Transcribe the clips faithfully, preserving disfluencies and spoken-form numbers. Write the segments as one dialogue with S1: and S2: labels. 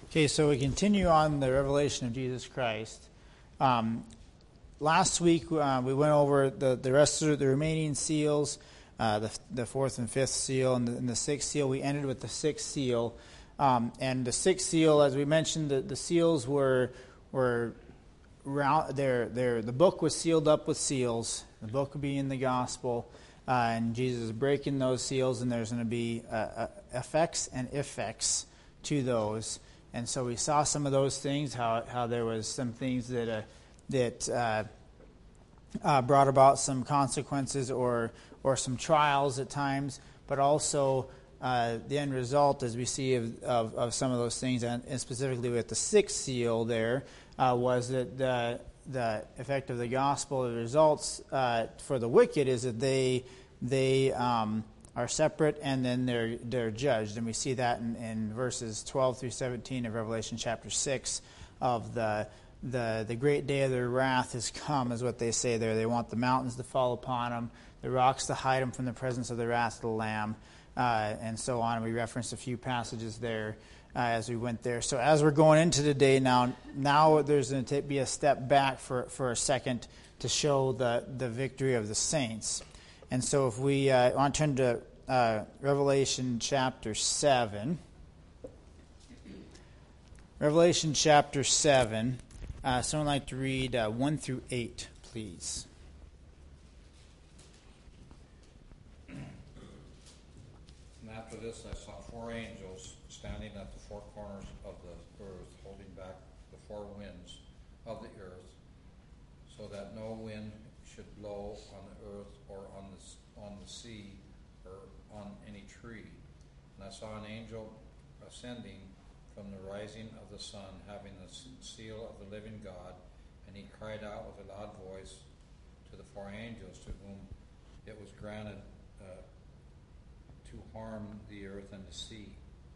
S1: Okay, so we continue on the revelation of Jesus Christ. Um, last week uh, we went over the, the rest of the remaining seals, uh, the, the fourth and fifth seal, and the, and the sixth seal. We ended with the sixth seal. Um, and the sixth seal, as we mentioned, the, the seals were were round, they're, they're, the book was sealed up with seals. The book being the gospel, uh, and Jesus is breaking those seals, and there's going to be uh, uh, effects and effects to those. And so we saw some of those things, how how there was some things that uh, that uh, uh, brought about some consequences or or some trials at times, but also uh, the end result, as we see of, of, of some of those things, and, and specifically with the sixth seal there, uh, was that the the effect of the gospel, the results uh, for the wicked is that they they um, are separate, and then they're they're judged, and we see that in, in verses twelve through seventeen of Revelation chapter six. Of the the the great day of their wrath has come, is what they say there. They want the mountains to fall upon them, the rocks to hide them from the presence of the wrath of the Lamb, uh, and so on. And we referenced a few passages there uh, as we went there. So as we're going into today now, now there's going to be a step back for for a second to show the the victory of the saints. And so if we uh, want to turn to uh, Revelation chapter seven. Revelation chapter seven. Uh, someone like to read uh, one through eight, please.
S2: And after this I saw four angels standing at the four corners of the earth, holding back the four winds of the earth, so that no wind should blow on the earth or on the on the sea or on any tree. And I saw an angel ascending from the rising of the sun, having the seal of the living God, and he cried out with a loud voice to the four angels to whom it was granted uh, to harm the earth and the sea,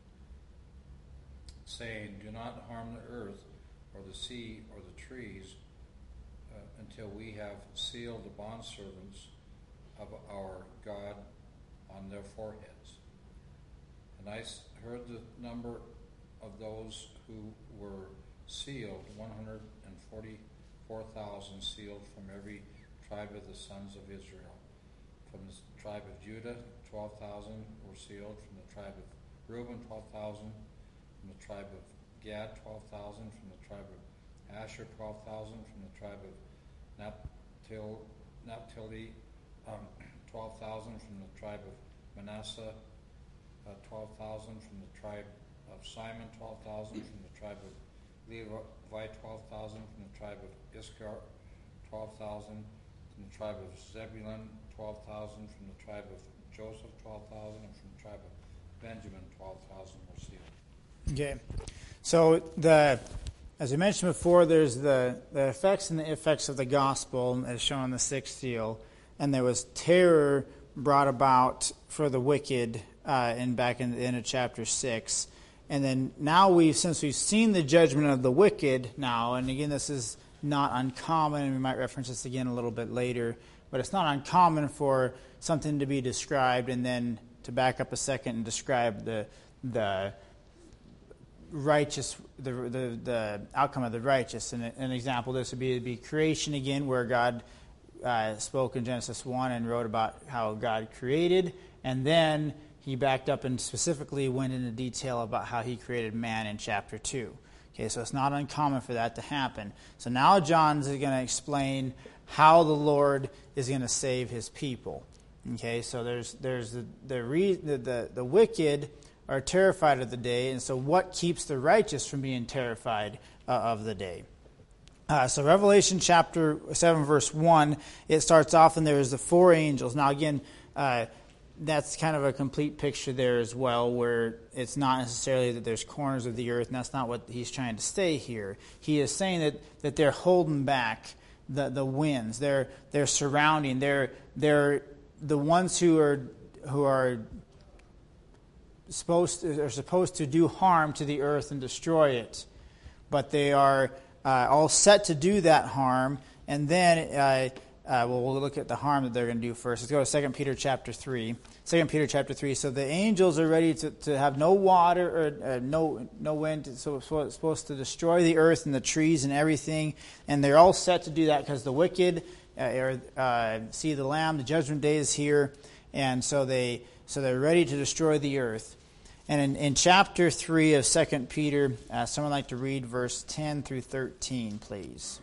S2: saying, "Do not harm the earth or the sea or the trees uh, until we have sealed the bondservants of our God on their foreheads." And I heard the number of those who were sealed, one hundred forty-four thousand sealed from every tribe of the sons of Israel. From the tribe of Judah, twelve thousand were sealed. From the tribe of Reuben, twelve thousand. From the tribe of Gad, twelve thousand. From the tribe of Asher, twelve thousand. From the tribe of Naphtali, Naphtali um, twelve thousand. From the tribe of Manasseh, uh, twelve thousand. From the tribe of Simon, twelve thousand. From the tribe of Levi, twelve thousand. From the tribe of Issachar, twelve thousand. From the tribe of Zebulun, twelve thousand. From the tribe of Joseph, twelve thousand. And from the tribe of Benjamin, twelve thousand were sealed.
S1: Okay. So the as I mentioned before, there's the, the effects and the effects of the gospel as shown on the sixth seal, and there was terror brought about for the wicked uh, in back in the end of chapter six. And then now we've, since we've seen the judgment of the wicked now, and again, this is not uncommon, and we might reference this again a little bit later, but it's not uncommon for something to be described and then to back up a second and describe the the righteous, the the, the outcome of the righteous. And an example of this would be, would be creation again, where God uh, spoke in Genesis one and wrote about how God created, and then he backed up and specifically went into detail about how he created man in chapter two. Okay, so it's not uncommon for that to happen. So now John's going to explain how the Lord is going to save his people. Okay, so there's there's the the, re, the the the wicked are terrified of the day, and so what keeps the righteous from being terrified uh, of the day? Uh, so Revelation chapter seven, verse one, it starts off, and there's the four angels. Now again, uh, that's kind of a complete picture there as well, where it's not necessarily that there's corners of the earth, and that's not what he's trying to say here. He is saying that, that they're holding back the, the winds. They're they're surrounding. They're they're the ones who are who are supposed to, are supposed to do harm to the earth and destroy it, but they are uh, all set to do that harm, and then uh, uh, well, we'll look at the harm that they're going to do first. Let's go to Second Peter chapter three. Second Peter chapter three. So the angels are ready to, to have no water or uh, no no wind. So it's supposed to destroy the earth and the trees and everything. And they're all set to do that because the wicked uh, are, uh, see the Lamb. The judgment day is here, and so they so they're ready to destroy the earth. And in, in chapter three of Second Peter, uh, someone like to read verse ten through thirteen, please.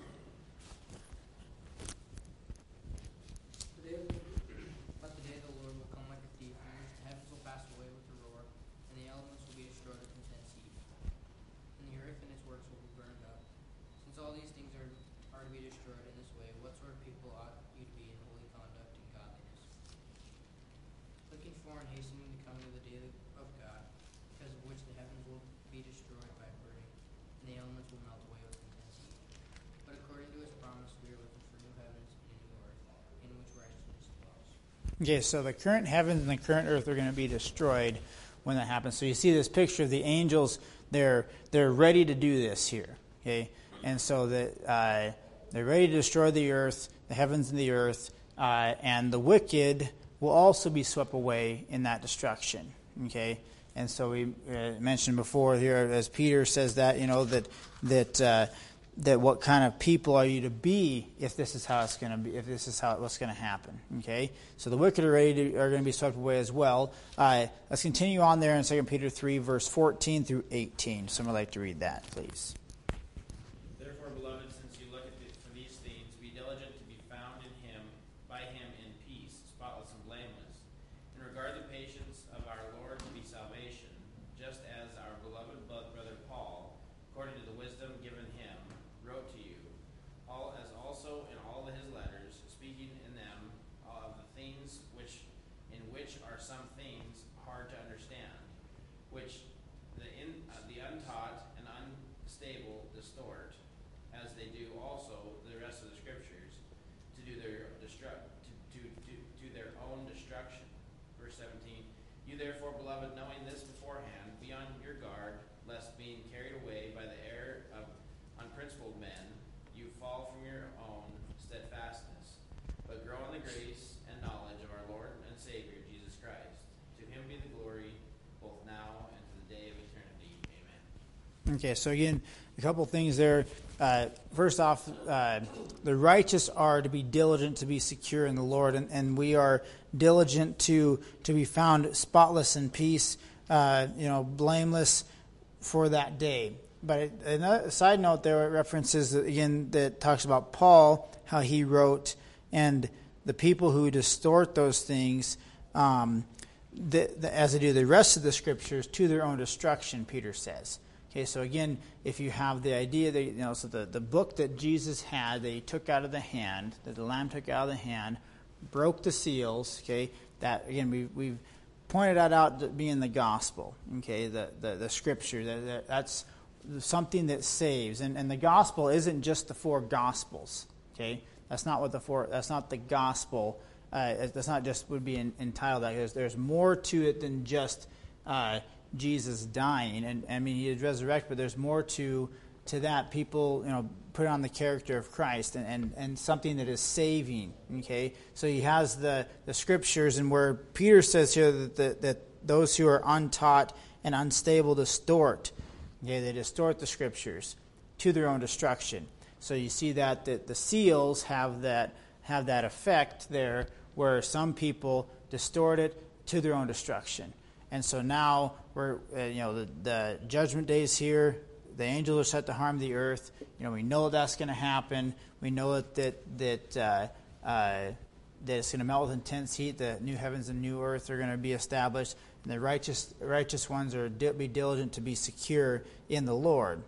S1: Okay, so the current heavens and the current earth are going to be destroyed when that happens. So you see this picture of the angels. They're they're ready to do this here. Okay, and so that uh, they're ready to destroy the earth, the heavens and the earth, uh, and the wicked will also be swept away in that destruction. Okay, and so we uh, mentioned before here, as Peter says that you know that that. Uh, that what kind of people are you to be if this is how it's going to be, if this is how what's going to happen. Okay, so the wicked are ready to, are going to be swept away as well. Uh, let's continue on there in Second Peter three, verse fourteen through eighteen. Someone would like to read that, please.
S3: Therefore, beloved, since you look at the, for these things, be diligent to be found in Him, by Him in peace, spotless and blameless. And regard the patience of our Lord to be salvation, just as our beloved brother Paul, according to the wisdom given him, wrote to you, all as also in all his letters, speaking in them of the things which in which are some things hard to understand, which the in, uh, the untaught and unstable distort, as they do also the rest of the scriptures, to do their destruct to, to, to, to their own destruction. Verse seventeen. You therefore, beloved, knowing this beforehand, be on your guard, lest being carried away by the error of unprincipled men, you fall from your own steadfastness, but grow in the grace and knowledge of our Lord and Savior, Jesus Christ. To him be the glory, both now and to the day of eternity. Amen.
S1: Okay, so again, a couple things there. Uh, first off, uh, the righteous are to be diligent to be secure in the Lord, and, and we are diligent to to be found spotless in peace, uh, you know, blameless for that day. But another side note there, it references again that talks about Paul, how he wrote, and the people who distort those things, um, the, the, as they do the rest of the scriptures, to their own destruction. Peter says. Okay, so again, if you have the idea that, you know, so the, the book that Jesus had, that he took out of the hand, that the Lamb took out of the hand, broke the seals, okay, that, again, we, we've pointed that out being the gospel, okay, the, the, the scripture, that, that, that's something that saves. And, and the gospel isn't just the four gospels, okay, that's not what the four, that's not the gospel, uh, that's not just would be in, entitled that. There's, there's more to it than just uh Jesus dying, and I mean he is resurrected, but there's more to to that. People, you know, put on the character of Christ and, and, and something that is saving. Okay, so he has the, the scriptures, and where Peter says here that, that that those who are untaught and unstable distort. Okay, they distort the scriptures to their own destruction. So you see that that the seals have that have that effect there, where some people distort it to their own destruction. And so now we're, uh, you know, the, the judgment day is here. The angels are set to harm the earth. You know, we know that's going to happen. We know that that that, uh, uh, that it's going to melt with intense heat. The new heavens and new earth are going to be established. And the righteous righteous ones are di- be diligent to be secure in the Lord.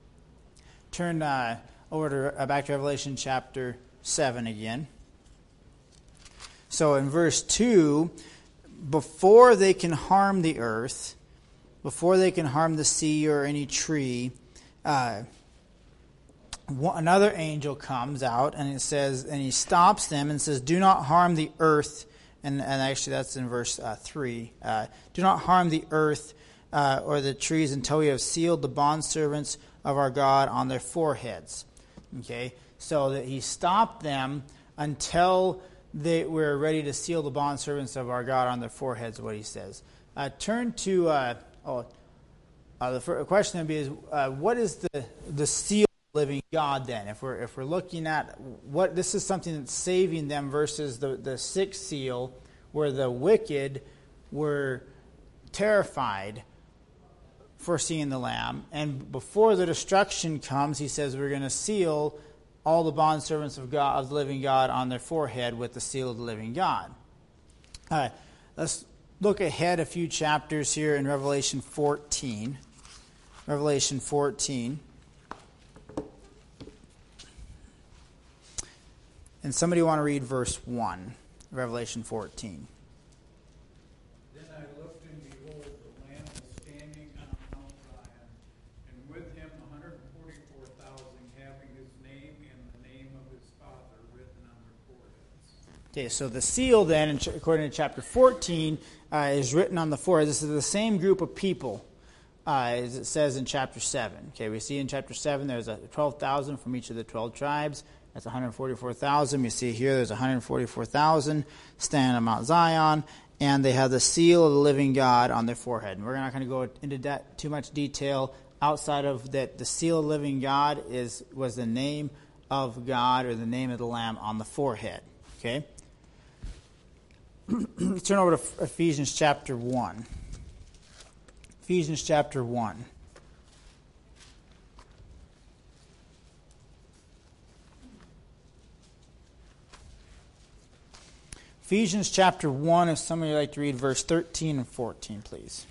S1: Turn uh, over to uh, back to Revelation chapter seven again. So in verse two. Before they can harm the earth, before they can harm the sea or any tree, uh, one, another angel comes out and it says, and he stops them and says, "Do not harm the earth." And, and actually, that's in verse uh, three. Uh, Do not harm the earth uh, or the trees until we have sealed the bondservants of our God on their foreheads. Okay, so that he stopped them until they we're ready to seal the bondservants of our God on their foreheads, what he says. Uh, turn to, uh, oh, uh, the first question would be, is, uh, what is the, the seal of the living God then? If we're, if we're looking at what, this is something that's saving them versus the, the sixth seal, where the wicked were terrified for seeing the Lamb. And before the destruction comes, he says we're going to seal all the bondservants of God, of the living God, on their forehead with the seal of the living God. All right, let's look ahead a few chapters here in Revelation fourteen. Revelation fourteen. And somebody want to read verse one, Revelation fourteen.
S4: Then I looked, and behold, the Lamb was standing on Mount Zion, and with him one hundred forty-four thousand, having his name and the name of his Father written on their foreheads.
S1: Okay, so the seal then, according to chapter fourteen, uh, is written on the forehead. This is the same group of people, uh, as it says in chapter seven. Okay, we see in chapter seven there's a twelve thousand from each of the twelve tribes. That's one hundred forty-four thousand. We see here there's one hundred forty-four thousand standing on Mount Zion, and they have the seal of the living God on their forehead. And we're not going to go into that too much detail outside of that. The seal of the living God is was the name of God, or the name of the Lamb, on the forehead. Okay. Let's turn over to Ephesians chapter one. Ephesians chapter one. Ephesians chapter one, if somebody would like to read verse thirteen and fourteen, please.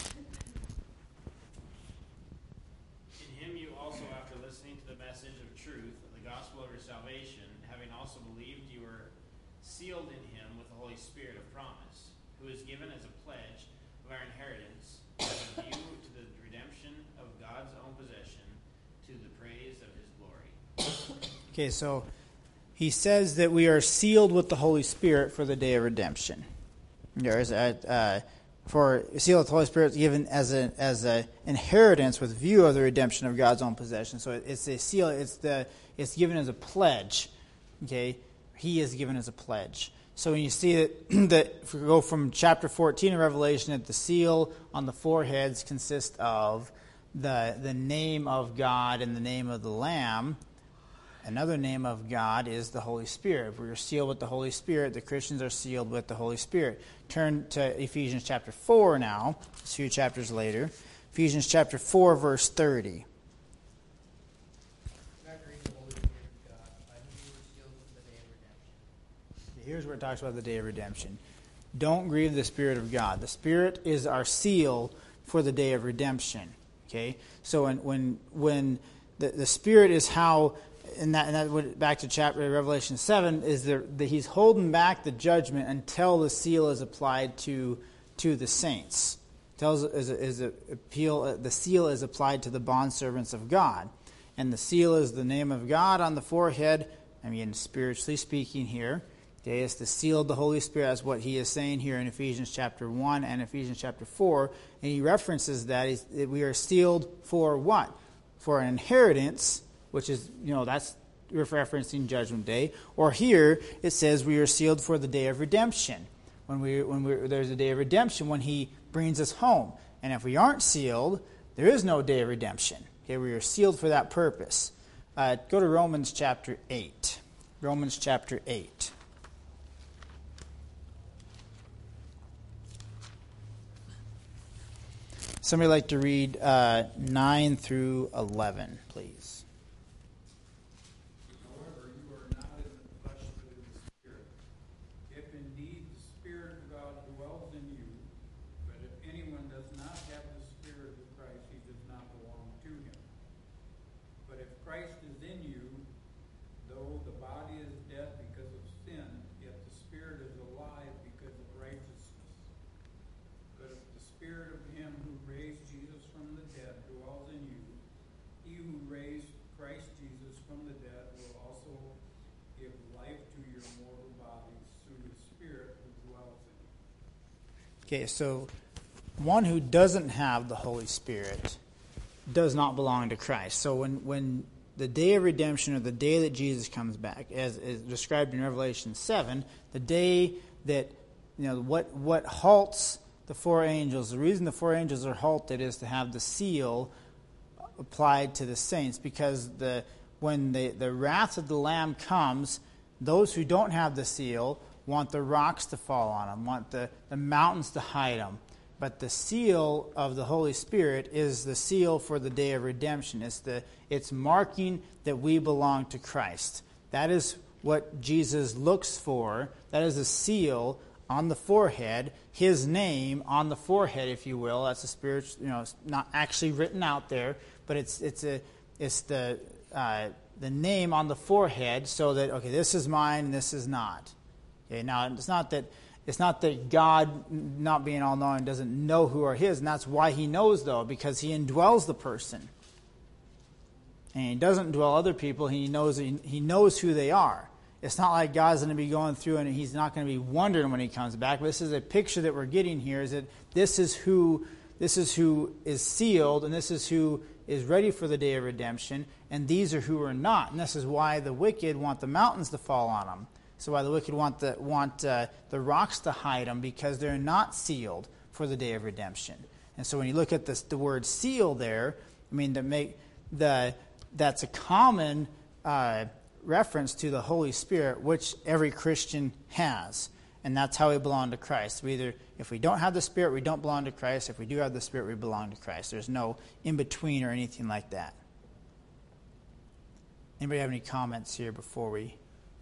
S3: In him you also, after listening to the message of truth, of the gospel of your salvation, having also believed, you were sealed in him with the Holy Spirit of promise, who is given as a pledge of our inheritance, with a view to the redemption of God's own possession, to the praise of his glory.
S1: Okay, so he says that we are sealed with the Holy Spirit for the day of redemption. There is a, uh, for seal with the Holy Spirit is given as a as a inheritance with view of the redemption of God's own possession. So it's a seal. It's the it's given as a pledge. Okay, he is given as a pledge. So when you see that, that if we go from chapter fourteen of Revelation, that the seal on the foreheads consist of the the name of God and the name of the Lamb. Another name of God is the Holy Spirit. If we are sealed with the Holy Spirit, the Christians are sealed with the Holy Spirit. Turn to Ephesians chapter four now, a few chapters later. Ephesians chapter four, verse thirty. Here's where it talks about the day of redemption. Don't grieve the Spirit of God. The Spirit is our seal for the day of redemption. Okay? So when when when the, the Spirit is how... And that, and that went back to chapter Revelation seven, is that he's holding back the judgment until the seal is applied to to the saints. Tells is a, is a appeal. The seal is applied to the bondservants of God, and the seal is the name of God on the forehead. I mean, spiritually speaking, here, okay, it's the seal of the Holy Spirit. That's what he is saying here in Ephesians chapter one and Ephesians chapter four, and he references that, he's, that we are sealed for what? For an inheritance. Which is, you know, that's referencing Judgment Day. Or here it says we are sealed for the day of redemption. When we when we there's a day of redemption when he brings us home. And if we aren't sealed, there is no day of redemption. Okay, we are sealed for that purpose. Uh, go to Romans chapter eight. Romans chapter eight. Somebody like to read uh, nine through eleven, please. Okay, so one who doesn't have the Holy Spirit does not belong to Christ. So when when the day of redemption, or the day that Jesus comes back, as is described in Revelation seven, the day that, you know, what what halts the four angels. The reason the four angels are halted is to have the seal applied to the saints, because the when the, the wrath of the Lamb comes, those who don't have the seal want the rocks to fall on them, want the, the mountains to hide them. But the seal of the Holy Spirit is the seal for the day of redemption. It's the it's marking that we belong to Christ. That is what Jesus looks for. That is a seal on the forehead, his name on the forehead, if you will. That's a spiritual, you know, it's not actually written out there, but it's it's a it's the uh, the name on the forehead, so that, okay, this is mine and this is not. Okay, now it's not that it's not that God, not being all knowing, doesn't know who are his, and that's why he knows, though, because he indwells the person. And he doesn't dwell other people. He knows he knows who they are. It's not like God's going to be going through and he's not going to be wondering when he comes back. But this is a picture that we're getting here, is that this is who this is who is sealed, and this is who is ready for the day of redemption, and these are who are not. And this is why the wicked want the mountains to fall on them. So why the wicked want the want uh, the rocks to hide them, because they're not sealed for the day of redemption. And so when you look at this, the word seal there, I mean, to make the that's a common uh, reference to the Holy Spirit, which every Christian has, and that's how we belong to Christ. We either, if we don't have the Spirit, we don't belong to Christ. If we do have the Spirit, we belong to Christ. There's no in between or anything like that. Anybody have any comments here before we?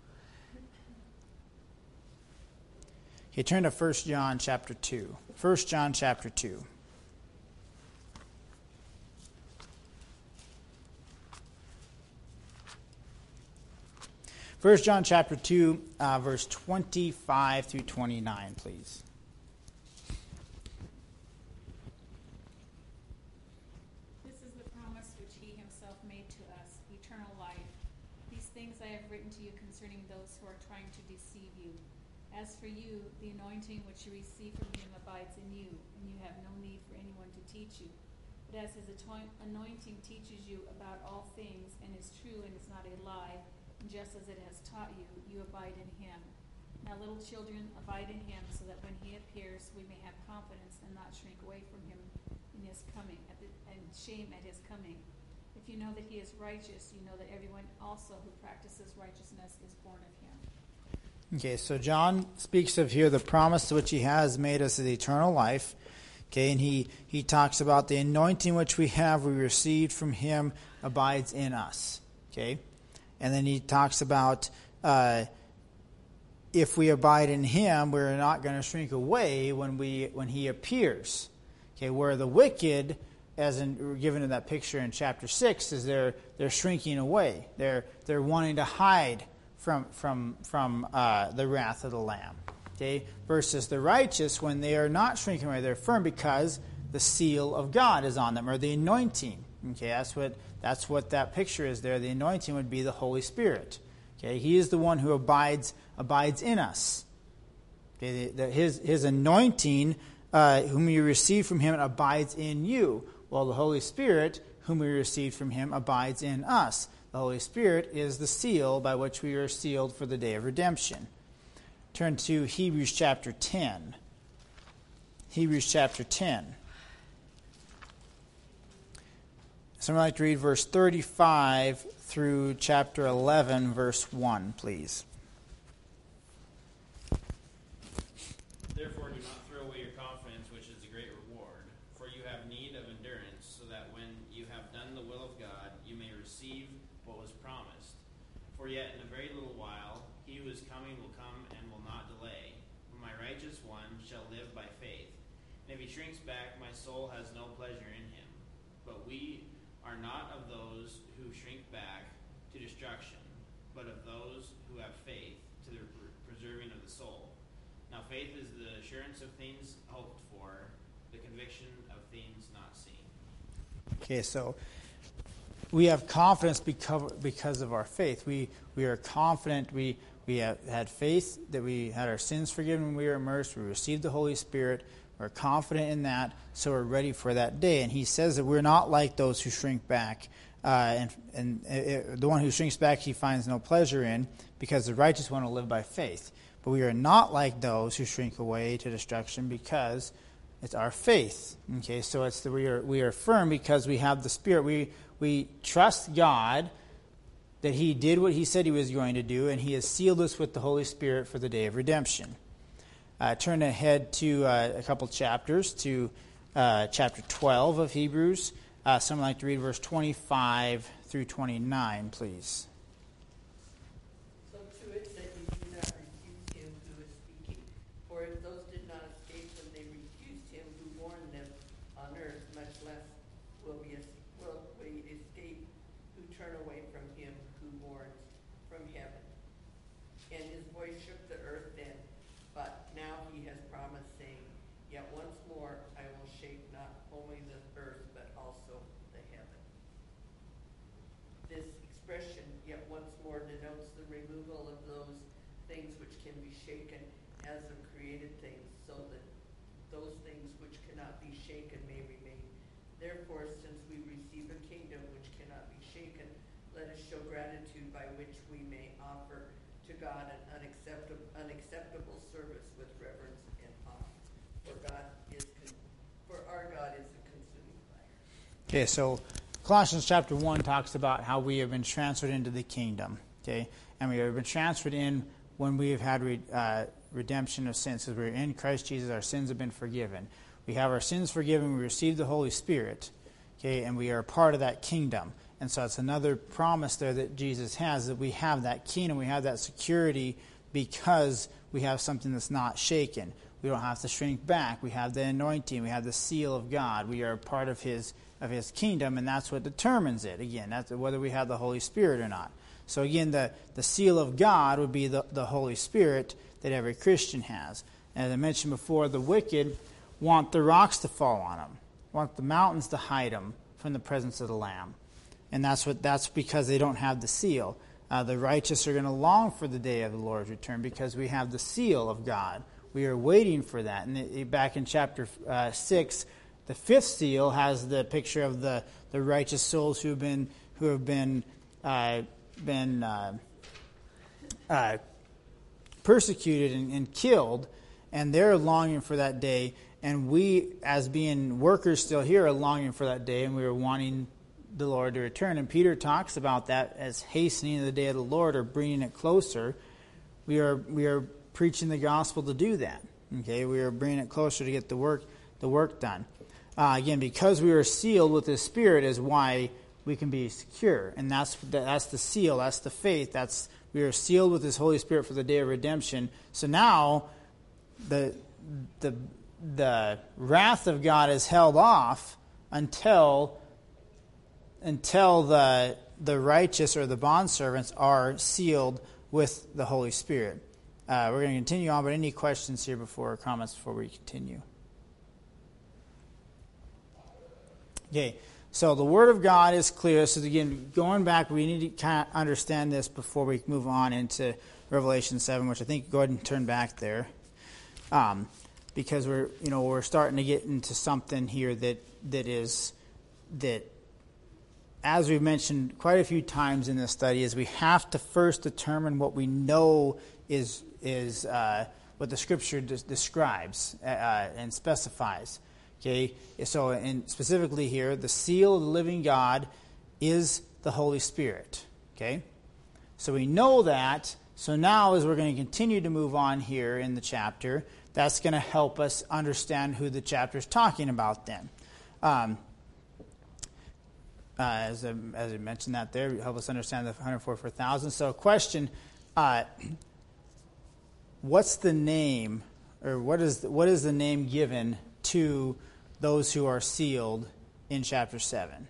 S1: Okay, turn to First John chapter two. First John chapter two. First John chapter two, uh, verse twenty-five through twenty-nine, please.
S5: This is the promise which he himself made to us, eternal life. These things I have written to you concerning those who are trying to deceive you. As for you, the anointing which you receive from him abides in you, and you have no need for anyone to teach you. But as his anointing teaches you about all things, and is true and is not a lie, and just as it has taught you, you abide in him. Now little children, abide in him, so that when he appears, we may have confidence and not shrink away from him in his coming, at the, and shame at his coming. If you know that he is righteous, you know that everyone also who practices righteousness is born of him.
S1: Okay, so John speaks of here the promise which he has made us is eternal life. Okay, and he, he talks about the anointing which we have, we received from him, abides in us. Okay, and then he talks about uh, if we abide in him, we're not going to shrink away when we when he appears. Okay, where the wicked, as in given in that picture in chapter six, is they're they're shrinking away. They're they're wanting to hide from from from uh, the wrath of the Lamb. Okay, versus the righteous, when they are not shrinking away, they're firm because the seal of God is on them, or the anointing. Okay, that's what that's what that picture is there. The anointing would be the Holy Spirit. Okay, he is the one who abides abides in us. Okay, the, the, his his anointing, uh, whom you receive from him, abides in you. While the Holy Spirit, whom we receive from him, abides in us. The Holy Spirit is the seal by which we are sealed for the day of redemption. Turn to Hebrews chapter ten. Hebrews chapter ten. Someone like to read verse thirty-five through chapter eleven, verse one, please.
S3: Therefore do not throw away your confidence, which is a great reward, for you have need of endurance, so that when you have done the will of God, you may receive what was promised. For yet in a very little while, he who is coming will come and will not delay. For my righteous one shall live by faith. And if he shrinks back, my soul has no pleasure in him. But we are not of those who shrink back to destruction, but of those who have faith to the preserving of the soul. Now faith is the assurance of things hoped for, the conviction of things not seen.
S1: Okay, so we have confidence because, because of our faith. We we are confident. We we have had faith that we had our sins forgiven when we were immersed. We received the Holy Spirit. We're confident in that, so we're ready for that day. And he says that we're not like those who shrink back. Uh, and and it, the one who shrinks back he finds no pleasure in, because the righteous one will live by faith. But we are not like those who shrink away to destruction, because it's our faith. Okay, so it's the, we are we are firm because we have the Spirit. We we trust God that he did what he said he was going to do, and he has sealed us with the Holy Spirit for the day of redemption. Uh, turn ahead to uh, a couple chapters, to uh, chapter twelve of Hebrews. Uh, someone like to read verse twenty-five through twenty-nine, please.
S6: So to it that you do not refuse him who is speaking. For if those did not escape when they refused him who warned them on earth, much less will we, will we escape who turn away from him who warns from heaven. And his voice shook the earth then, but now he has promised, saying, Yet once more I will shake not only the earth, but also the heaven. This expression, yet once more, denotes the removal of those things which can be shaken as of created things, so that those things which cannot be shaken may remain. Therefore, since we receive a kingdom which cannot be shaken, let us show gratitude by which we may offer to God an unacceptable, unacceptable service with reverence and awe. For God is, con- for our God is a consuming fire.
S1: Okay, so Colossians chapter one talks about how we have been transferred into the kingdom. Okay, and we have been transferred in when we have had re- uh, redemption of sins. Because we're in Christ Jesus, our sins have been forgiven. We have our sins forgiven. We receive the Holy Spirit. Okay, and we are a part of that kingdom. And so it's another promise there that Jesus has, that we have that kingdom, we have that security, because we have something that's not shaken. We don't have to shrink back. We have the anointing. We have the seal of God. We are part of His of His kingdom, and that's what determines it. Again, that's whether we have the Holy Spirit or not. So again, the, the seal of God would be the, the Holy Spirit that every Christian has. As I mentioned before, the wicked want the rocks to fall on them, want the mountains to hide them from the presence of the Lamb. And that's what that's because they don't have the seal. Uh, the righteous are going to long for the day of the Lord's return because we have the seal of God. We are waiting for that. And it, back in chapter uh, six, the fifth seal has the picture of the, the righteous souls who have been who have been uh, been uh, uh, persecuted and, and killed, and they're longing for that day. And we, as being workers still here, are longing for that day, and we are wanting the Lord to return. And Peter talks about that as hastening the day of the Lord, or bringing it closer. We are we are preaching the gospel to do that. Okay, we are bringing it closer to get the work the work done. Uh, again, because we are sealed with His Spirit is why we can be secure, and that's that's the seal. That's the faith. That's we are sealed with His Holy Spirit for the day of redemption. So now, the the the wrath of God is held off until. until the the righteous or the bondservants are sealed with the Holy Spirit. Uh, we're going to continue on, but any questions here before, or comments before we continue? Okay, so the Word of God is clear. So again, going back, we need to kind of understand this before we move on into Revelation seven, which I think go ahead and turn back there. Um, because we're, you know, we're starting to get into something here that that is, that as we've mentioned quite a few times in this study, is we have to first determine what we know is is uh, what the Scripture des- describes uh, and specifies. Okay, so and specifically here, the seal of the living God is the Holy Spirit. Okay, so we know that. So now, as we're going to continue to move on here in the chapter, that's going to help us understand who the chapter is talking about. Then. Um, Uh, as, I, as I mentioned that there, help us understand the one hundred forty-four thousand. So question, uh, what's the name, or what is what is the name given to those who are sealed in chapter seven?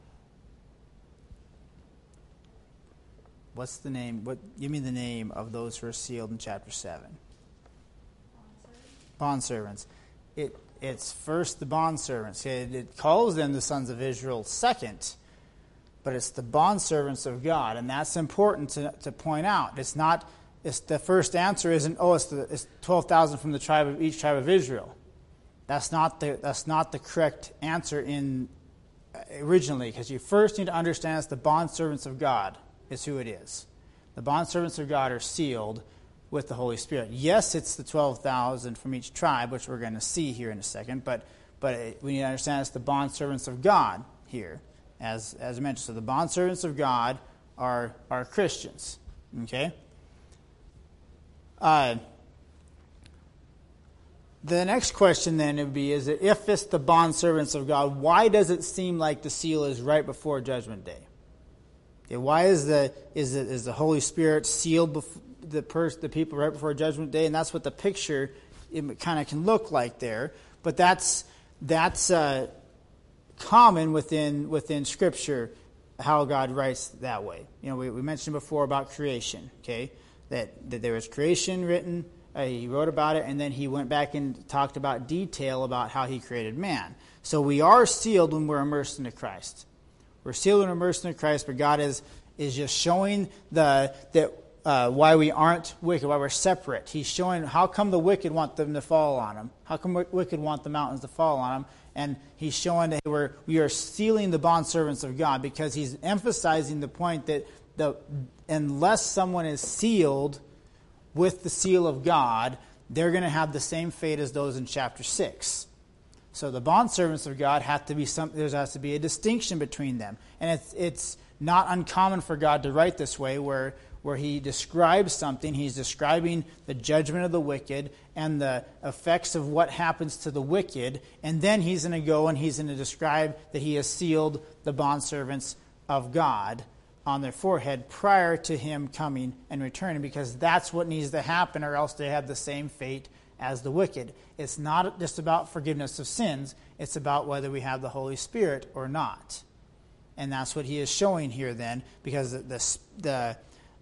S1: What's the name, what, give me the name of those who are sealed in chapter seven. Bondservants. It It's first the bondservants. It, it calls them the sons of Israel second, but it's the bondservants of God, and that's important to, to point out. It's not. It's the first answer isn't. Oh, it's the it's twelve thousand from the tribe of each tribe of Israel. That's not the that's not the correct answer in uh, originally, because you first need to understand it's the bondservants of God is who it is. The bondservants of God are sealed with the Holy Spirit. Yes, it's the twelve thousand from each tribe, which we're going to see here in a second, but but it, we need to understand it's the bondservants of God here, as as I mentioned. So the bondservants of God are are Christians. Okay. Uh, The next question then would be, is that if it's the bondservants of God, why does it seem like the seal is right before Judgment Day? Okay, why is the is it is the Holy Spirit sealed before the pers- the people right before Judgment Day? And that's what the picture it kind of can look like there. But that's that's uh, common within within Scripture, how God writes that way. You know, we, we mentioned before about creation. Okay, that that there was creation written. Uh, he wrote about it, and then he went back and talked about detail about how he created man. So we are sealed when we're immersed into Christ. We're sealed and immersed into Christ, but God is is just showing the that uh, why we aren't wicked, why we're separate. He's showing how come the wicked want them to fall on them. How come the wicked want the mountains to fall on them? And he's showing that we're, we are sealing the bondservants of God, because he's emphasizing the point that the unless someone is sealed with the seal of God, they're going to have the same fate as those in chapter six. So the bondservants of God have to be some. There has to be a distinction between them, and it's it's not uncommon for God to write this way, where where He describes something. He's describing the judgment of the wicked and the effects of what happens to the wicked, and then He's going to go and He's going to describe that He has sealed the bondservants of God on their forehead prior to Him coming and returning, because that's what needs to happen, or else they have the same fate as the wicked. It's not just about forgiveness of sins, it's about whether we have the Holy Spirit or not. And that's what he is showing here then, because the the, the,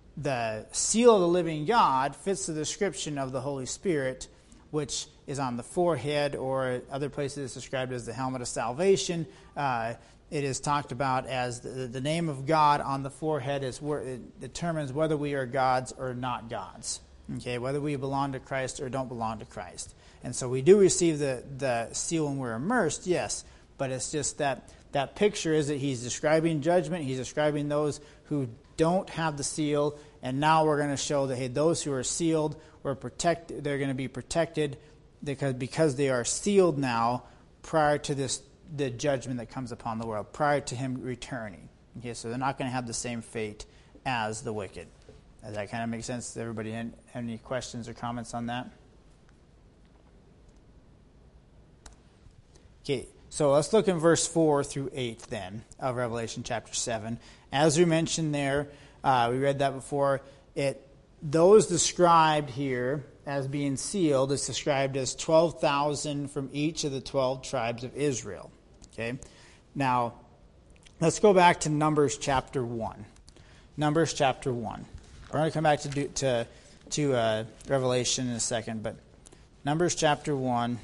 S1: the seal of the living God fits the description of the Holy Spirit, which is on the forehead, or other places it's described as the helmet of salvation. Uh, It is talked about as the, the name of God on the forehead is where it determines whether we are gods or not gods. Okay, whether we belong to Christ or don't belong to Christ. And so we do receive the, the seal when we're immersed, yes, but it's just that that picture is that he's describing judgment, he's describing those who don't have the seal, and now we're going to show that, hey, those who are sealed, were protect, they're going to be protected because, because they are sealed now prior to this the judgment that comes upon the world, prior to him returning. Okay, so they're not going to have the same fate as the wicked. Does that kind of make sense? Does everybody have any questions or comments on that? Okay, so let's look in verse four through eight then of Revelation chapter seven. As we mentioned there, uh, we read that before, it those described here as being sealed is described as twelve thousand from each of the twelve tribes of Israel. Okay, now let's go back to Numbers chapter one. Numbers chapter one. We're going to come back to do, to to uh, Revelation in a second, but Numbers chapter one.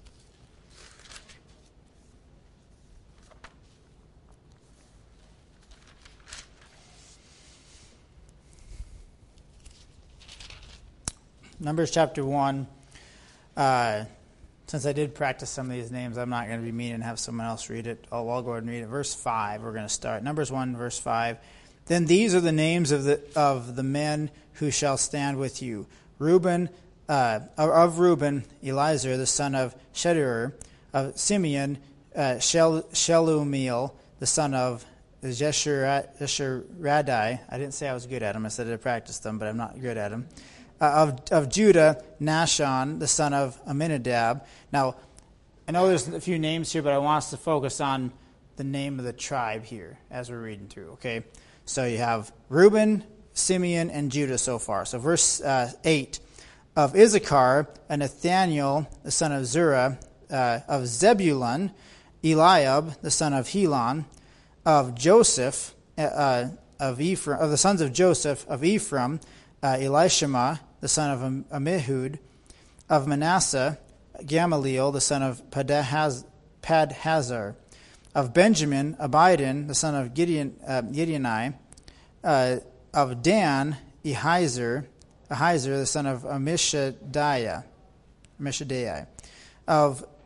S1: Numbers chapter one. Uh, since I did practice some of these names, I'm not going to be mean and have someone else read it. I'll, I'll go ahead and read it. Verse five, we're going to start. Numbers one, verse five. Then these are the names of the of the men who shall stand with you. Reuben, uh, of Reuben, Elizur, the son of Shedeur. Of Simeon, uh, Shel, Shelumiel, the son of Jeshuradai. I didn't say I was good at them. I said I practiced them, but I'm not good at them. Uh, of of Judah, Nashon, the son of Aminadab. Now, I know there's a few names here, but I want us to focus on the name of the tribe here as we're reading through, okay? So you have Reuben, Simeon, and Judah so far. So verse uh, eight. Of Issachar, and Nathaniel, the son of Zerah. Uh, of Zebulun, Eliab, the son of Helon. Of Joseph, uh, of Ephraim, of the sons of Joseph, of Ephraim, uh, Elishama, the son of Ammihud. Of Manasseh, Gamaliel, the son of Padhaz, Padhazar. Of Benjamin, Abidan, the son of Gideon, uh, Gideoni. Uh, of Dan, Ahiezer, Ahiezer, the son of Amishadiah. Amishadiah. Of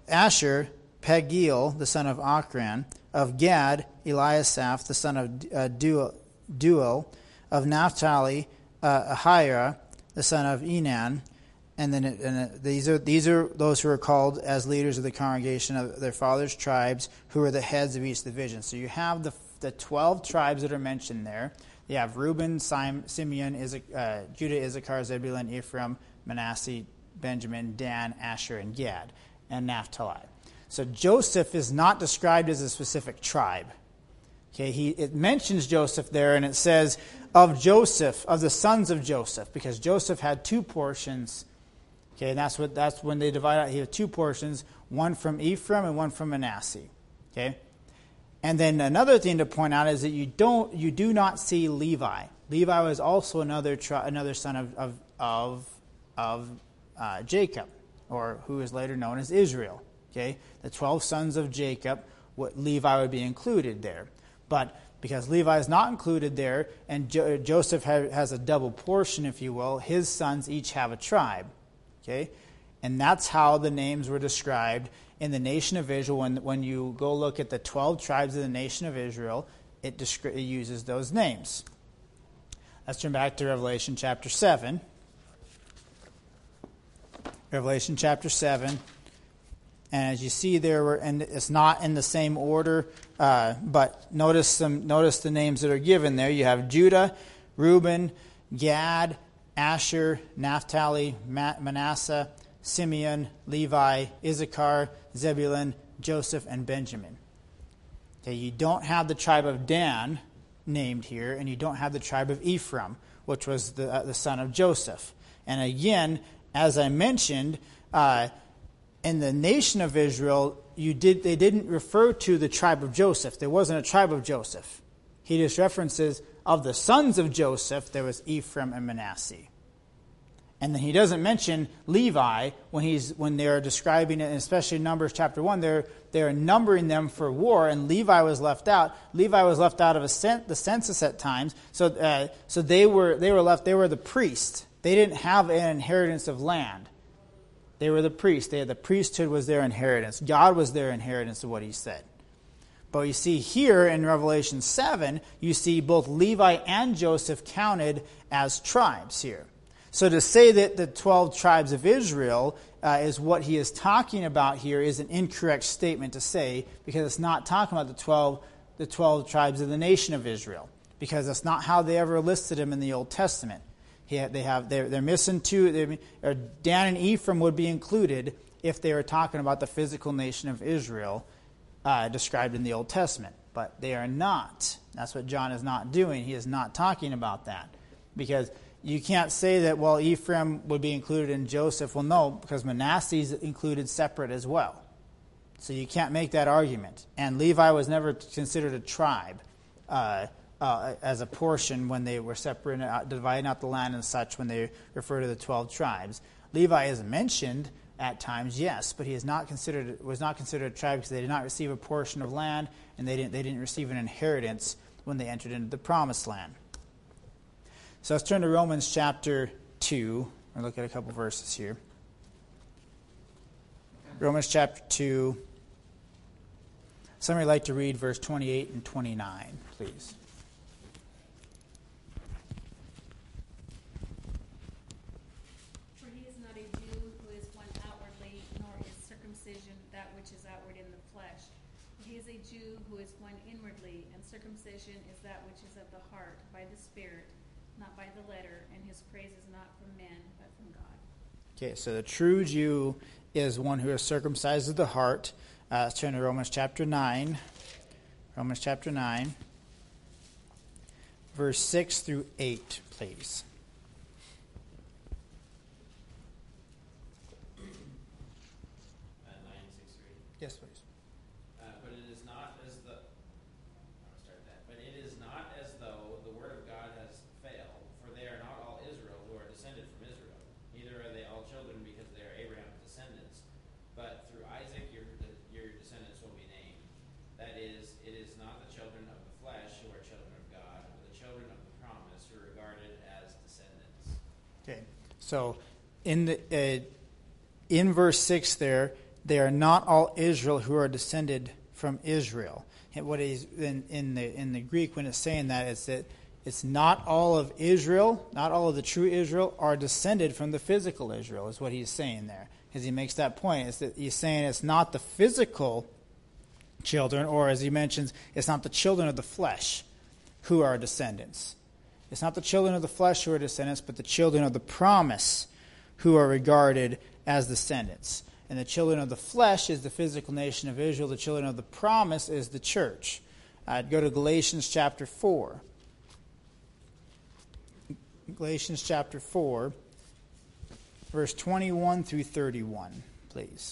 S1: Asher, Pagiel, the son of Ochran. Of Gad, Eliasaph, the son of uh, Duel. Duel. Of Naphtali, uh, Ahira, the son of Enan. And then it, and it, these are these are those who are called as leaders of the congregation of their fathers' tribes, who are the heads of each division. So you have the the twelve tribes that are mentioned there. You have Reuben, Sim, Simeon, Isaac, uh, Judah, Issachar, Zebulun, Ephraim, Manasseh, Benjamin, Dan, Asher, and Gad, and Naphtali. So Joseph is not described as a specific tribe. Okay, he it mentions Joseph there, and it says of Joseph, of the sons of Joseph, because Joseph had two portions. Okay, and that's what that's when they divide out. He had two portions, one from Ephraim and one from Manasseh. Okay, and then another thing to point out is that you don't you do not see Levi. Levi was also another tri- another son of of of, of uh, Jacob, or who is later known as Israel. Okay, the twelve sons of Jacob. What Levi would be included there. But because Levi is not included there, and jo- Joseph ha- has a double portion, if you will, his sons each have a tribe. Okay? And that's how the names were described in the nation of Israel. When, when you go look at the twelve tribes of the nation of Israel, it, descri- it uses those names. Let's turn back to Revelation chapter seven. Revelation chapter seven. And as you see there, we're, and it's not in the same order, uh, but notice some. Notice the names that are given there. You have Judah, Reuben, Gad, Asher, Naphtali, Manasseh, Simeon, Levi, Issachar, Zebulun, Joseph, and Benjamin. Okay, you don't have the tribe of Dan named here, and you don't have the tribe of Ephraim, which was the uh, the son of Joseph. And again, as I mentioned. Uh, In the nation of Israel, you did they didn't refer to the tribe of Joseph. There wasn't a tribe of Joseph. He just references of the sons of Joseph, there was Ephraim and Manasseh. And then he doesn't mention Levi when he's when they're describing it, and especially in Numbers chapter one, they're they're numbering them for war, and Levi was left out. Levi was left out of a cent, the census at times, so uh, so they were they were left. They were the priests. They didn't have an inheritance of land. They were the priests. They had, the priesthood was their inheritance. God was their inheritance of what he said. But you see here in Revelation seven, you see both Levi and Joseph counted as tribes here. So to say that the twelve tribes of Israel uh, is what he is talking about here is an incorrect statement to say, because it's not talking about the twelve, the twelve tribes of the nation of Israel, because that's not how they ever listed them in the Old Testament. He, they have they're, they're missing two. They're, Dan and Ephraim would be included if they were talking about the physical nation of Israel uh, described in the Old Testament, but they are not. That's what John is not doing. He is not talking about that, because you can't say that, well, Ephraim would be included in Joseph. Well, no, because Manasseh is included separate as well. So you can't make that argument. And Levi was never considered a tribe. Uh, Uh, as a portion when they were separating out, dividing out the land and such, when they refer to the twelve tribes. Levi is mentioned at times, yes, but he is not considered was not considered a tribe because they did not receive a portion of land, and they didn't they didn't receive an inheritance when they entered into the promised land. So let's turn to Romans chapter two. We'll look at a couple verses here. Romans chapter two. Somebody like to read verse twenty-eight and twenty-nine, please.
S5: Circumcision is that which is of the heart, by the Spirit, not by the letter, and his praise is not from men, but from God.
S1: Okay, so the true Jew is one who is circumcised of the heart. Uh, let's turn to Romans chapter nine. Romans chapter nine, verse six through eight, please.
S3: Uh, nine, six, three.
S1: Yes, please.
S3: Uh, but it is not as the. I'll start that. But it is not as though the word of God has failed, for they are not all Israel who are descended from Israel. Neither are they all children, because they are Abraham's descendants. But through Isaac your your descendants will be named. That is, it is not the children of the flesh who are children of God, but the children of the promise who are regarded as descendants.
S1: Okay, so in the uh, in verse six there, they are not all Israel who are descended from Israel. And what is in, in the in the Greek when it's saying that, it's that it's not all of Israel, not all of the true Israel are descended from the physical Israel, is what he's saying there. As he makes that point, is that he's saying it's not the physical children, or as he mentions, it's not the children of the flesh who are descendants. It's not the children of the flesh who are descendants, but the children of the promise who are regarded as descendants. And the children of the flesh is the physical nation of Israel. The children of the promise is the church. I'd go to Galatians chapter four. Galatians chapter four, verse twenty-one through thirty-one, please.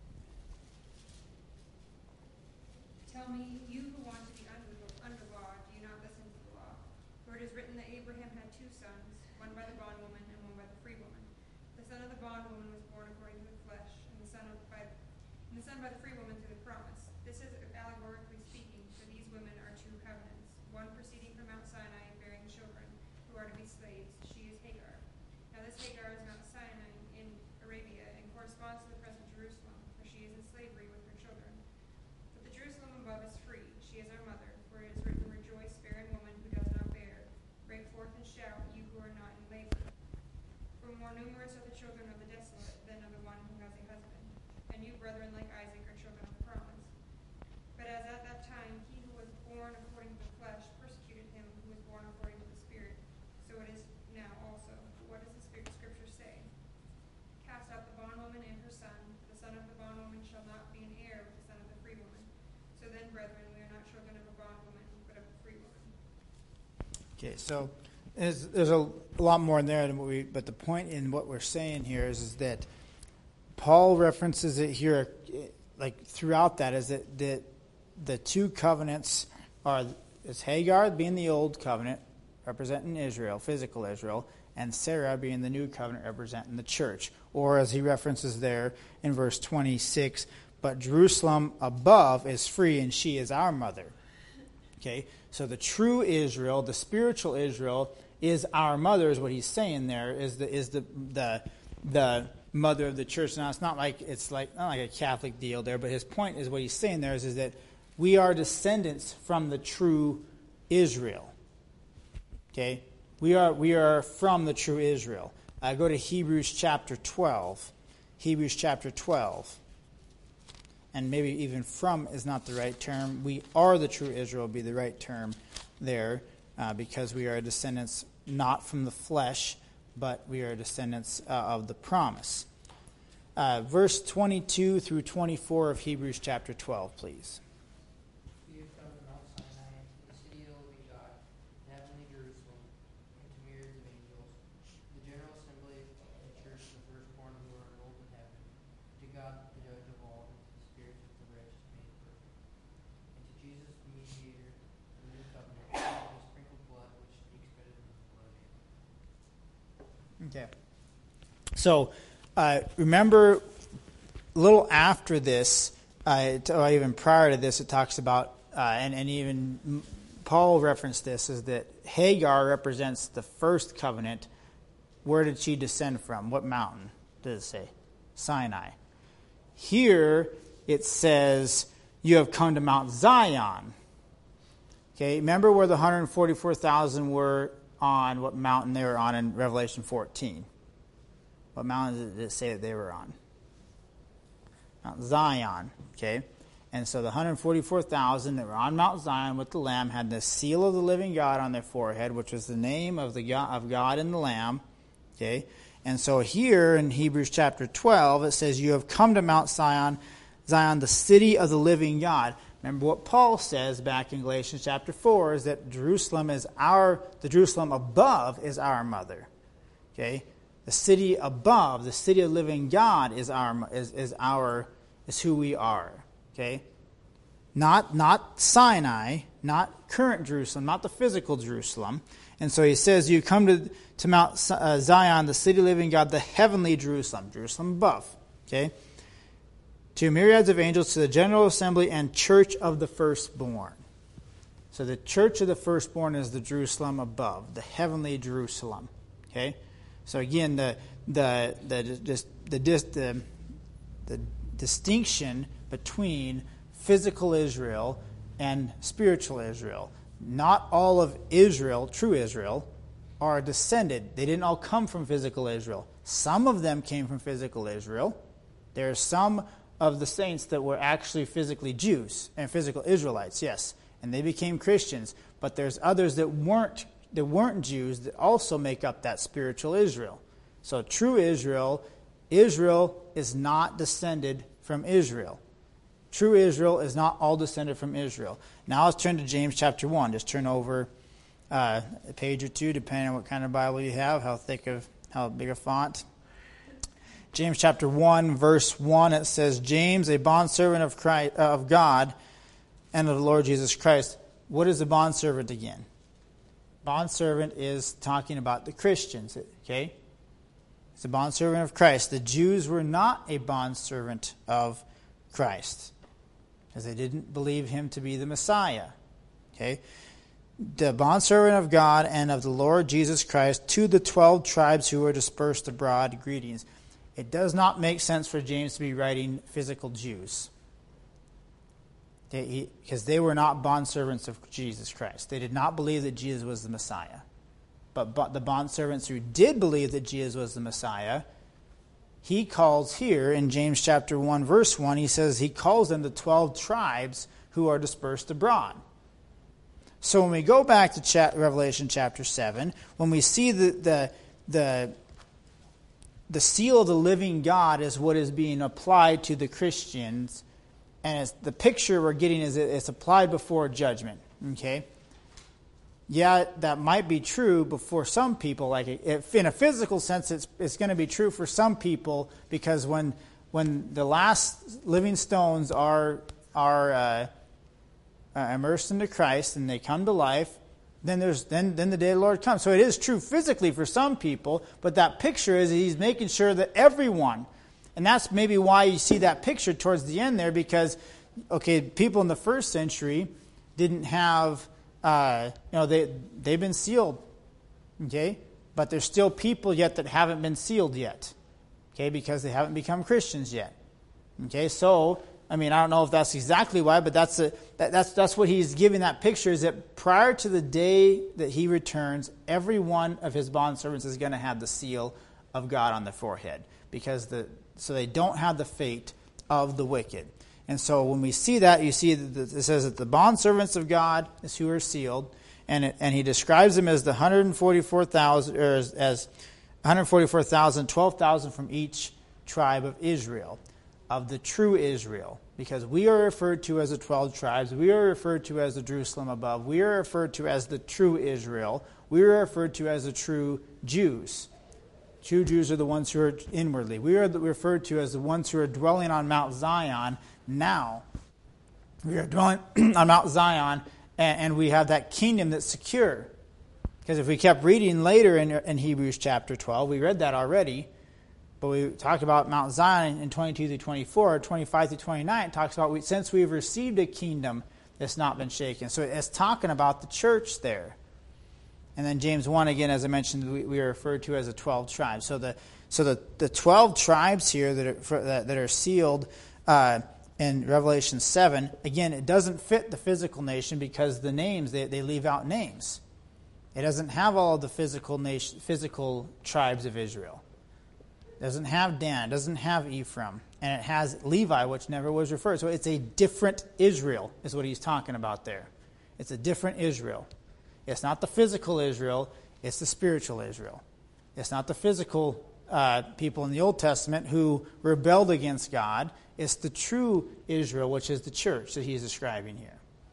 S7: Tell me, you who want to be under, under law, do you not listen to the law? For it is written that Abraham had two sons, one by the bondwoman and one by the free woman. The son of the bondwoman was born according to the flesh, and the son of by, and the son by the free woman through the promise. This is allegorically speaking, for these women are two covenants, one proceeding from Mount Sinai and bearing children, who are to be slaves. She is Hagar. Now this Hagar is Mount Sinai in Arabia, and corresponds to the present Jerusalem, for she is in slavery with her children. But the Jerusalem above is free. She is our mother, for it is written, rejoice, barren woman who does not bear. Break forth and shout, you who are not in labor. For more numerous are the children of the desolate than of the one who has a husband. And you, brethren, like Isaac, are children of the promise. But as at that time he who was born according to the flesh persecuted him who was born according to the Spirit, so it is now also. What does the Spirit Scripture say? Cast out the bondwoman and her son. The son of the bondwoman shall not be an heir with the son of the free woman. So then, brethren, we are not children of a bondwoman, but of a free woman.
S1: Okay, so there's, there's a lot more in there than what we, but the point in what we're saying here is, is that Paul references it here, like throughout that, is that, that the two covenants are, is Hagar being the old covenant, representing Israel, physical Israel, and Sarah being the new covenant, representing the church. Or as he references there in verse twenty-six, but Jerusalem above is free, and she is our mother. Okay, so the true Israel, the spiritual Israel, is our mother, is what he's saying there, is the is the the the mother of the church. Now it's not like it's like not like a Catholic deal there, but his point is what he's saying there is, is that we are descendants from the true Israel. Okay, we are we are from the true Israel. I uh, go to Hebrews chapter twelve. Hebrews chapter twelve. And maybe even from is not the right term. We are the true Israel would be the right term there, uh, because we are descendants not from the flesh, but we are descendants uh, of the promise. Uh, verse twenty-two through twenty-four of Hebrews chapter twelve, please.
S8: We have come to Mount Sinai, the city of the living God, the heavenly Jerusalem, and to myriads of angels, the general assembly of the church of the firstborn who are enrolled in heaven, to God the judge of all, and to the spirits of the righteous made perfect, and to Jesus the mediator of the new covenant, and the sprinkled blood which speaks better than the blood of Abel.
S1: Okay. So, uh, remember, a little after this, uh, or even prior to this, it talks about, uh, and, and even Paul referenced this, is that Hagar represents the first covenant. Where did she descend from? What mountain does it say? Sinai. Here, it says, you have come to Mount Zion. Okay, remember where the one hundred forty-four thousand were on, what mountain they were on in Revelation fourteen. What mountain did it say that they were on? Mount Zion, okay? And so the one hundred forty-four thousand that were on Mount Zion with the Lamb had the seal of the living God on their forehead, which was the name of the God, of God and the Lamb, okay? And so here in Hebrews chapter twelve, it says, you have come to Mount Zion, Zion, the city of the living God. Remember what Paul says back in Galatians chapter four is that Jerusalem is our, the Jerusalem above is our mother. Okay? The city above, the city of the living God is our is, is our is who we are. Okay? Not not Sinai, not current Jerusalem, not the physical Jerusalem. And so he says, you come to, to Mount Zion, the city of the living God, the heavenly Jerusalem, Jerusalem above. Okay? To myriads of angels, to the general assembly and church of the firstborn. So the church of the firstborn is the Jerusalem above, the heavenly Jerusalem. Okay, so again, the the the just the the the, distinction between physical Israel and spiritual Israel. Not all of Israel, true Israel, are descended. They didn't all come from physical Israel. Some of them came from physical Israel. There are some of the saints that were actually physically Jews and physical Israelites, yes, and they became Christians. But there's others that weren't that weren't Jews that also make up that spiritual Israel. So true Israel, Israel is not descended from Israel. True Israel is not all descended from Israel. Now let's turn to James chapter one. Just turn over uh, a page or two, depending on what kind of Bible you have, how thick of, how big a font. James chapter one, verse one, it says, James, a bondservant of Christ, uh, of God and of the Lord Jesus Christ. What is a bondservant again? Bondservant is talking about the Christians, okay? It's a bondservant of Christ. The Jews were not a bondservant of Christ, because they didn't believe him to be the Messiah. Okay? The bondservant of God and of the Lord Jesus Christ, to the twelve tribes who are dispersed abroad, greetings. It does not make sense for James to be writing physical Jews, because they were not bondservants of Jesus Christ. They did not believe that Jesus was the Messiah. But, but the bondservants who did believe that Jesus was the Messiah, he calls here in James chapter one, verse one, he says he calls them the twelve tribes who are dispersed abroad. So when we go back to chat, Revelation chapter seven, when we see the, the, the, the seal of the living God is what is being applied to the Christians, and it's, the picture we're getting is it's applied before judgment. Okay? Yeah, that might be true, but for some people, like if in a physical sense, it's it's going to be true for some people, because when when the last living stones are are uh, uh, immersed into Christ and they come to life, then there's then then the day of the Lord comes. So it is true physically for some people, but that picture is he's making sure that everyone, and that's maybe why you see that picture towards the end there, because okay, people in the first century didn't have. Uh, you know, they, they've been sealed, okay? But there's still people yet that haven't been sealed yet, okay, because they haven't become Christians yet, okay? So, I mean, I don't know if that's exactly why, but that's a, that, that's that's what he's giving that picture, is that prior to the day that he returns, every one of his bondservants is going to have the seal of God on their forehead, because the so they don't have the fate of the wicked. And so when we see that, you see that it says that the bondservants of God is who are sealed, and it, and he describes them as the one hundred forty-four thousand, or as, as one hundred forty-four thousand, twelve thousand from each tribe of Israel, of the true Israel, because we are referred to as the twelve tribes, we are referred to as the Jerusalem above, we are referred to as the true Israel, we are referred to as the true Jews. True Jews are the ones who are inwardly. We are referred to as the ones who are dwelling on Mount Zion now. We are dwelling on Mount Zion, and, and we have that kingdom that's secure. Because if we kept reading later in, in Hebrews chapter twelve, we read that already, but we talked about Mount Zion in twenty-two through twenty-four, twenty-five through twenty-nine. It talks about we, since we've received a kingdom that's not been shaken. So it's talking about the church there. And then James one, again, as I mentioned, we, we are referred to as the twelve tribes. So the so the, the twelve tribes here that are, for, that, that are sealed uh, in Revelation seven, again, it doesn't fit the physical nation, because the names, they, they leave out names. It doesn't have all of the physical nation, physical tribes of Israel. It doesn't have Dan, it doesn't have Ephraim, and it has Levi, which never was referred. So it's a different Israel, is what he's talking about there. It's a different Israel. It's not the physical Israel, it's the spiritual Israel. It's not the physical uh, people in the Old Testament who rebelled against God. It's the true Israel, which is the church that he's describing here.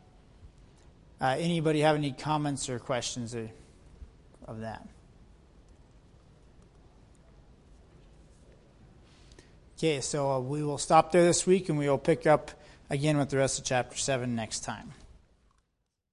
S1: Uh, anybody have any comments or questions of, of that? Okay, so uh, we will stop there this week, and we will pick up again with the rest of chapter seven next time.